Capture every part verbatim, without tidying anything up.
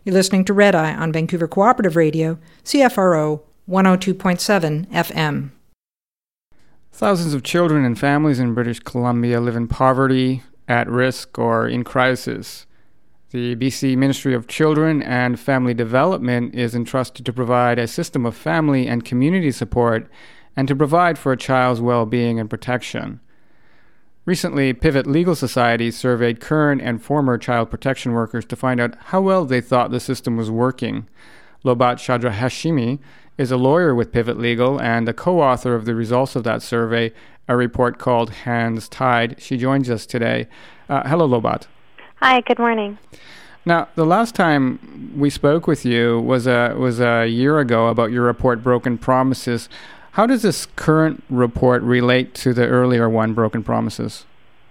You're listening to Red Eye on Vancouver Cooperative Radio, C F R O one oh two point seven F M. Thousands of children and families in British Columbia live in poverty, at risk, or in crisis. The B C Ministry of Children and Family Development is entrusted to provide a system of family and community support and to provide for a child's well-being and protection. Recently, Pivot Legal Society surveyed current and former child protection workers to find out how well they thought the system was working. Lobat Shadra Hashimi is a lawyer with Pivot Legal and a co-author of the results of that survey, a report called Hands Tied. She joins us today. Uh, hello, Lobat. Hi, good morning. Now, the last time we spoke with you was a, was a year ago about your report, Broken Promises. How does this current report relate to the earlier one, Broken Promises?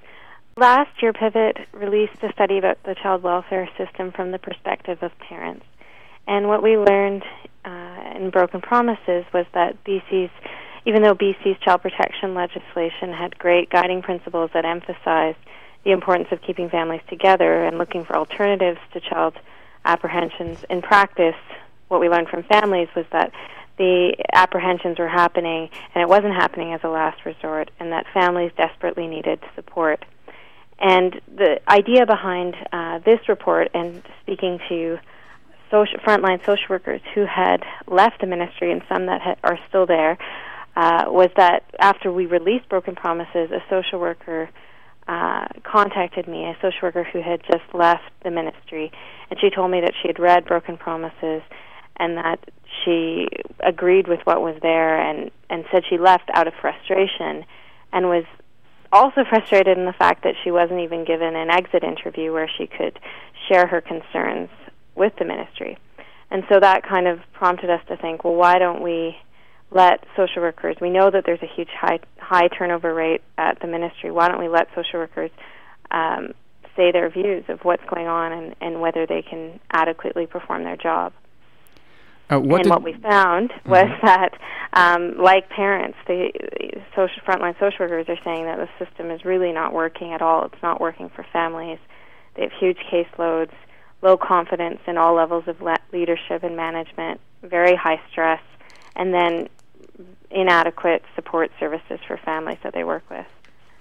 Last year, Pivot released a study about the child welfare system from the perspective of parents. And what we learned uh, in Broken Promises was that B C's, even though B C's child protection legislation had great guiding principles that emphasized the importance of keeping families together and looking for alternatives to child apprehensions, in practice, what we learned from families was that the apprehensions were happening, and it wasn't happening as a last resort, and that families desperately needed support. And the idea behind uh, this report, and speaking to social, frontline social workers who had left the ministry and some that ha- are still there, uh, was that after we released Broken Promises, a social worker uh, contacted me, a social worker who had just left the ministry, and she told me that she had read Broken Promises and that she agreed with what was there and, and said she left out of frustration and was also frustrated in the fact that she wasn't even given an exit interview where she could share her concerns with the ministry. And so that kind of prompted us to think, well, why don't we let social workers, we know that there's a huge high, high turnover rate at the ministry, why don't we let social workers um, say their views of what's going on and, and whether they can adequately perform their job. Uh, what and what we found was mm-hmm. that, um, like parents, the social frontline social workers are saying that the system is really not working at all. It's not working for families. They have huge caseloads, low confidence in all levels of le- leadership and management, very high stress, and then inadequate support services for families that they work with.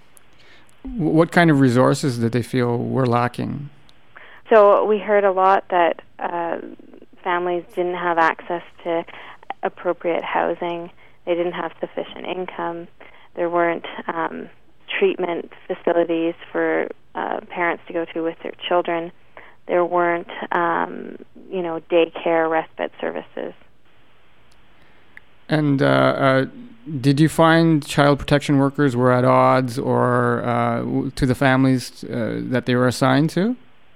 What kind of resources did they feel were lacking? So we heard a lot that uh, families didn't have access to appropriate housing. They didn't have sufficient income. There weren't um, treatment facilities for uh, parents to go to with their children. There weren't, um, you know, daycare, respite services. And uh, uh, did you find child protection workers were at odds or uh, to the families uh, that they were assigned to?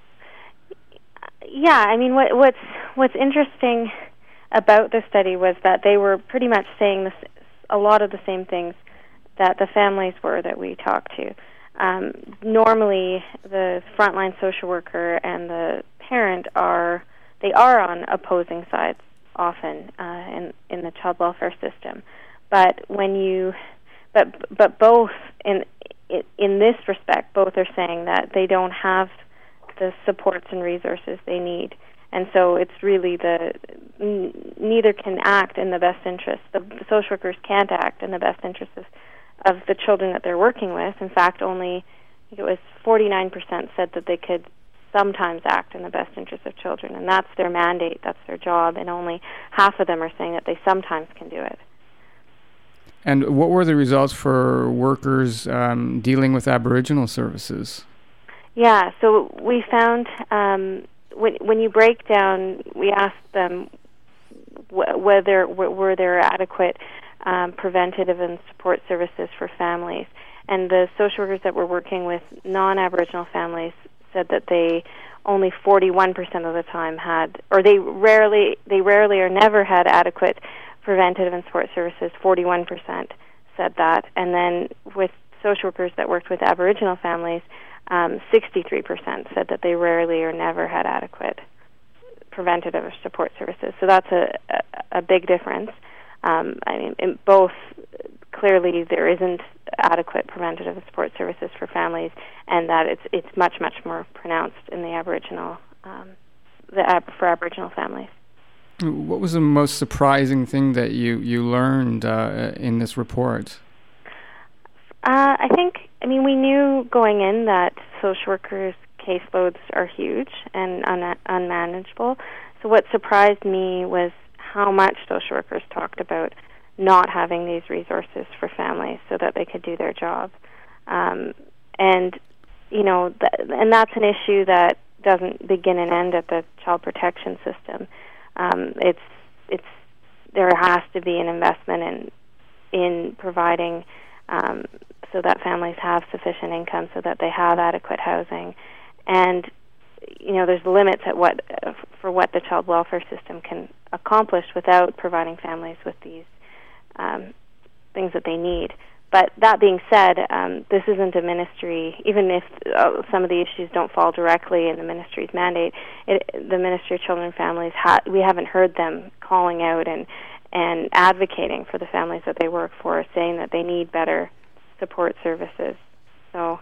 Yeah, I mean, what, what's what's interesting about the study was that they were pretty much saying this, a lot of the same things that the families were that we talked to. Um, normally, the frontline social worker and the parent are they are on opposing sides often uh, in in the child welfare system, but when you but but both in in this respect, both are saying that they don't have the supports and resources they need. And so it's really the, n- neither can act in the best interest. The, the social workers can't act in the best interest of, of the children that they're working with. In fact, only, I think it was forty-nine percent said that they could sometimes act in the best interest of children. And that's their mandate, that's their job, and only half of them are saying that they sometimes can do it. And what were the results for workers um, dealing with Aboriginal services? Yeah, so we found um, when when you break down, we asked them wh- whether w- were there adequate um, preventative and support services for families, and the social workers that were working with non-Aboriginal families said that they only forty-one percent of the time had, or they rarely they rarely or never had adequate preventative and support services. forty-one percent said that, and then with social workers that worked with Aboriginal families, Um, sixty-three percent said that they rarely or never had adequate preventative or support services. So that's a, a, a big difference. Um, I mean, in both, clearly there isn't adequate preventative and support services for families, and that it's it's much, much more pronounced in the Aboriginal um, the for Aboriginal families. What was the most surprising thing that you, you learned uh, in this report? Uh, I think, I mean, we knew going in that social workers' caseloads are huge and un- unmanageable. So what surprised me was how much social workers talked about not having these resources for families so that they could do their job. Um, and, you know, th- and that's an issue that doesn't begin and end at the child protection system. Um, it's it's there has to be an investment in in providing um, so that families have sufficient income, so that they have adequate housing, and you know there's limits at what uh, for what the child welfare system can accomplish without providing families with these um, things that they need. But that being said, um, this isn't a ministry, even if uh, some of the issues don't fall directly in the ministry's mandate, it, the Ministry of Children and Families, ha- we haven't heard them calling out and, and advocating for the families that they work for, saying that they need better support services. So,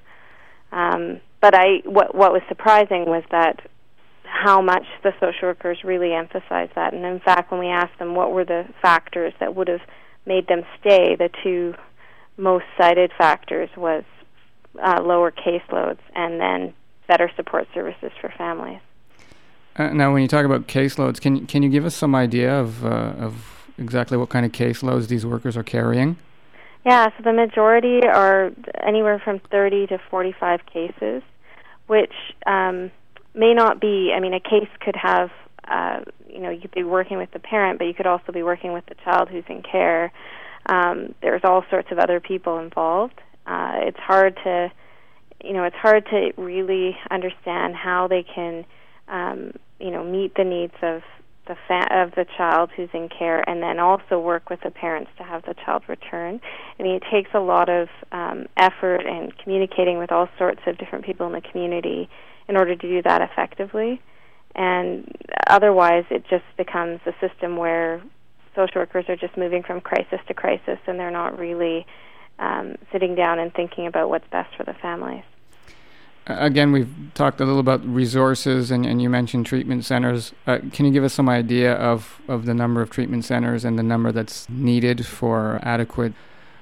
um, but I, what, what was surprising was that how much the social workers really emphasized that. And in fact, when we asked them what were the factors that would have made them stay, the two most cited factors was uh, lower caseloads and then better support services for families. Uh, now, when you talk about caseloads, can can you give us some idea of uh, of exactly what kind of caseloads these workers are carrying? Yeah, so the majority are anywhere from thirty to forty-five cases, which um, may not be, I mean, a case could have, uh, you know, you could be working with the parent, but you could also be working with the child who's in care. Um, there's all sorts of other people involved. Uh, it's hard to, you know, it's hard to really understand how they can, um, you know, meet the needs of the fa- of the child who's in care, and then also work with the parents to have the child return. I mean, it takes a lot of um, effort and communicating with all sorts of different people in the community in order to do that effectively. And otherwise, it just becomes a system where social workers are just moving from crisis to crisis, and they're not really um, sitting down and thinking about what's best for the families. Uh, again, we've talked a little about resources, and, and you mentioned treatment centers. Uh, can you give us some idea of, of the number of treatment centers and the number that's needed for adequate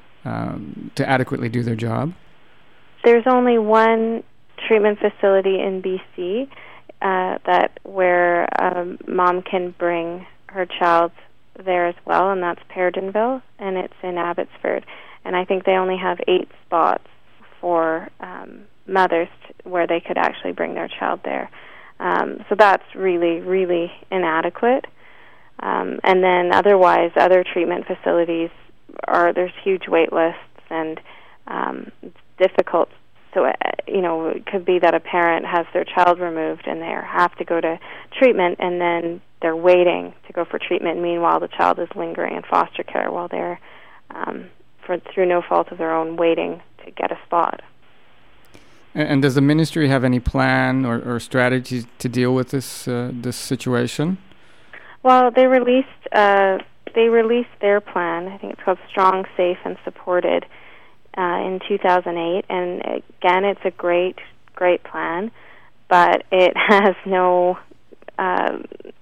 um, to adequately do their job? There's only one treatment facility in B C uh, that where um, mom can bring her child there as well, and that's Paredonville, and it's in Abbotsford. And I think they only have eight spots for um, mothers t- where they could actually bring their child there. Um, so that's really, really inadequate. Um, and then otherwise, other treatment facilities are, there's huge wait lists, and um, it's difficult. So, uh, you know, it could be that a parent has their child removed and they have to go to treatment, and then they're waiting to go for treatment. Meanwhile, the child is lingering in foster care while they're, um, for through no fault of their own, waiting to get a spot. And, and does the ministry have any plan or, or strategy to deal with this uh, this situation? Well, they released uh, they released their plan. I think it's called Strong, Safe, and Supported uh, in two thousand eight. And again, it's a great, great plan, but it has no uh,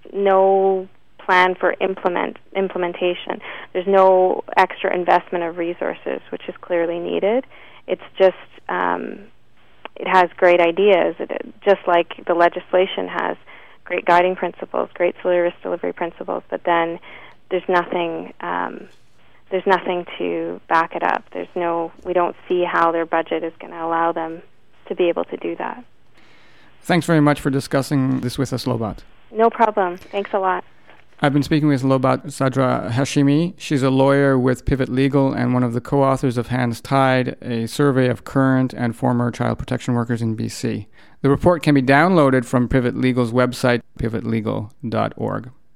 no plan for implement implementation. There's no extra investment of resources, which is clearly needed. It's just um, it has great ideas, it, just like the legislation has great guiding principles, great service delivery principles, but then there's nothing um, there's nothing to back it up. There's no we don't see how their budget is going to allow them to be able to do that. Thanks very much for discussing this with us, Lobat. No problem. Thanks a lot. I've been speaking with Lobat Sadra Hashimi. She's a lawyer with Pivot Legal and one of the co-authors of Hands Tied, a survey of current and former child protection workers in B C. The report can be downloaded from Pivot Legal's website, pivot legal dot org.